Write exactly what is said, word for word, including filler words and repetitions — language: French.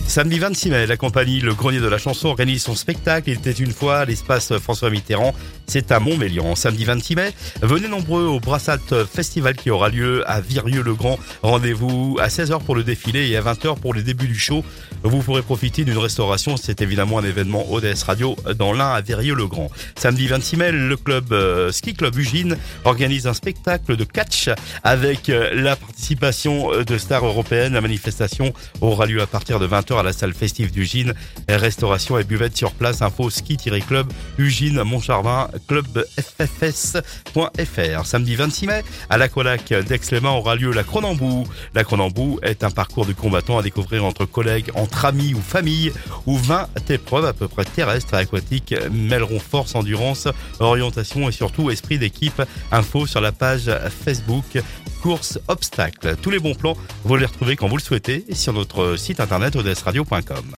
Samedi vingt-six mai, la compagnie Le Grenier de la Chanson organise son spectacle. Il était une fois à l'espace François Mitterrand. C'est à Montmélian. Samedi vingt-six mai, venez nombreux au Brassat Festival qui aura lieu à Virieu-le-Grand. Rendez-vous à seize heures pour le défilé et à vingt heures pour le début du show. Vous pourrez profiter d'une restauration. C'est évidemment un événement O D S Radio dans l'Ain à Virieu-le-Grand. Samedi vingt-six mai, le club euh, Ski Club Ugine organise un spectacle de catch avec euh, la participation de stars européennes. La manifestation aura lieu à partir de vingt heures à la salle festive d'Ugine. Restauration et buvette sur place. Info ski-club Ugine Montcharvin club f f s point f r. Samedi vingt-six mai, à l'Aqualac d'Aix-les-Bains aura lieu la Cronambou. La Cronambou est un parcours de combattants à découvrir entre collègues, entre amis ou famille, où vingt épreuves à peu près terrestres et aquatiques mêleront force, endurance, orientation et surtout esprit d'équipe. Info sur la page Facebook Course Obstacle. Tous les bons plans, vous les retrouvez quand vous le souhaitez sur notre site internet o d s radio point com.